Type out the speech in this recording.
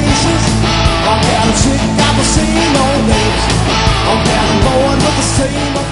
faces. I'm getting sick of the same old names. I'm getting bored with the same old